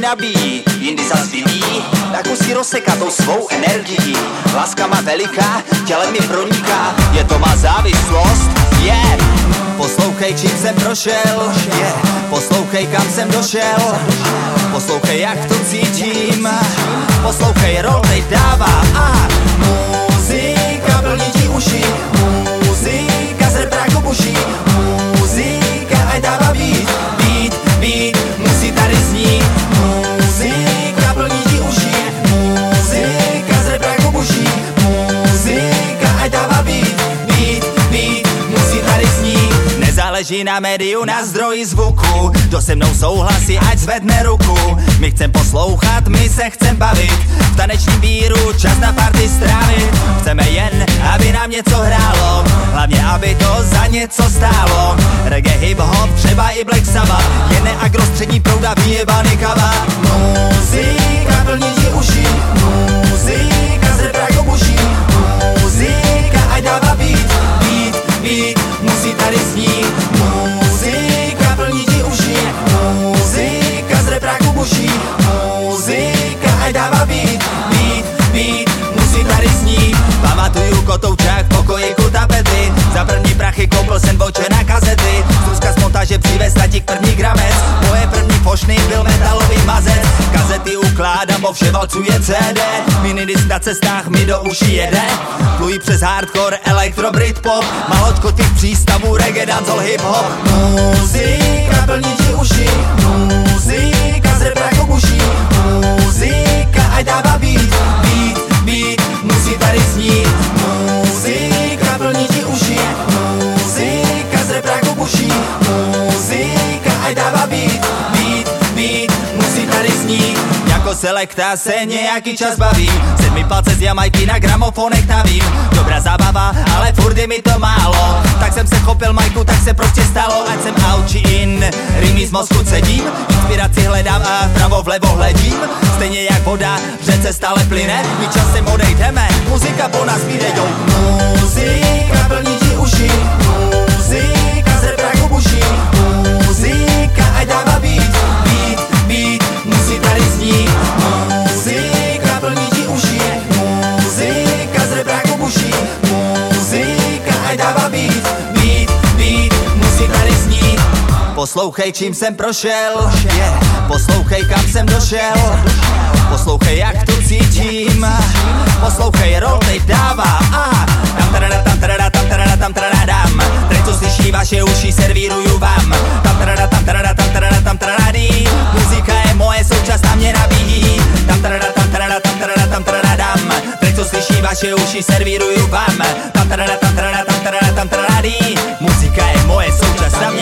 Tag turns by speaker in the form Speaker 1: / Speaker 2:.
Speaker 1: nabíjí, jindy zas vyvíjí, tak musí rozsekat tou svou energií. Láska má veliká, tělem mi proniká, je to má závislost, yeah. Poslouchej, čím jsem prošel, yeah. Poslouchej, kam jsem došel, poslouchej, jak to cítím, poslouchej, rol teď dává a muzika plní ti uši, muzika z repráku buší, muzika ať dává beat, beat, beat, musí tady znít, muzika plní ti uši, muzika z repráku buší, muzika ať dává beat, beat, beat, musí tady znít. Nezáleží na médiu, na zdroji zvuku, kdo se mnou souhlasí, ať zvedne ruku. My chcem poslouchat, my se chcem bavit, v tanečním víru čas na party strávit. Chceme jen, aby nám něco hrálo, hlavně aby to za něco stálo. Reggae, hip-hop, třeba i Black Sabbath, jen ne agro, střední prouda, vyjebaný kava. Muzika plní ti uši, muzika z repráku buší, muzika ať dává beat, beat, beat, musí tady znít. Muzika plní ti uši, muzika z repráku buší, muzika ať dává beat, beat, beat, musí tady znít. Pamatuju kotoučák, pokojíku tapety, za první prachy koupil jsem voče na kazety. Zuzka z montáže přivez tatík první gramec, moje první pošny byl metalový mazec. Kazety ukládám, bo vše valcuje CD, minidisk na cestách mi do uší jede. Plují přes hardcore, elektro, britpop, maločko těch přístavů, reggae, dancehall, hip-hop. Muzika plní ti uši, muzika z repráku buší, muzika ať dává beat, beat, beat, musí tady znít. Muzika plní ti uši, muzika z repráku buší, muzika ať dává beat, beat, beat, musí tady znít. Jako selekta se nějaký čas baví, 7 palce z Jamajky na gramofonech navím. Dobrá zábava, ale furt je mi to málo, tak jsem se chopil majku, tak se prostě stalo. Ať jsem out či in, rýmy z mozku cedím, inspiraci hledám a vpravo vlevo hledím. Stejně jak voda v řece stále plyne, my časem odejdeme, muzika po nás vyjde, jo. Muzika plní ti uši, muzika z repráku buší, muzika ať dává beat, beat, beat, musí tady znít. Muzika plní ti uši, muzika z repráku buší, muzika ať dává beat, beat, beat, musí tady znít. Poslouchej, čím jsem prošel, yeah. Poslouchej, kam jsem došel, poslouchej, jak to cítím, poslouchej, rol teď dává a tam tarada, tam tarada, tam tarada, tam tarada, dám. Teď to slyší, vaše uši servíruju vám. Tam tarada, tam tarada, tam tarada, tam taradí. Muzika je moje, součas na mě nabíjí. Tam tarada, tam tarada, tam tarada, tam tarada, dám. Teď to slyší, vaše uši servíruju vám. Tam tarada, tam tarada, tam tarada, tam taradí. Muzika je moje, součas na mě